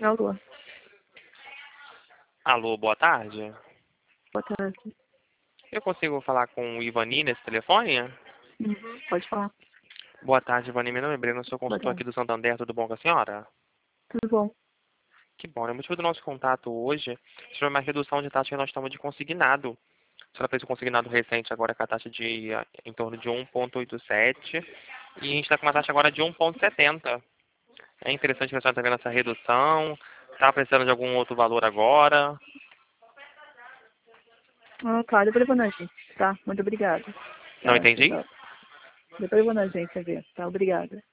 Alô, Alô, boa tarde. boa tarde. Eu consigo falar com o Ivani nesse telefone? Pode falar. Boa tarde, Ivani. Meu nome é Breno, sou Boa consultor aqui tarde. do Santander. Tudo bom com a senhora? Tudo bom? Que bom, né? O motivo do nosso contato hoje é sobre uma redução de taxa que nós estamos de consignado. A senhora fez um consignado recente agora com a taxa de em torno de 1,87 e a gente está com uma taxa agora de 1,70. É interessante que a senhora está vendo essa redução. Está precisando de algum outro valor agora? Ah, claro, depois eu vou na agência, tá? Muito obrigada. Não Tá, entendi? tchau. Depois eu vou na agência ver, tá? Obrigada.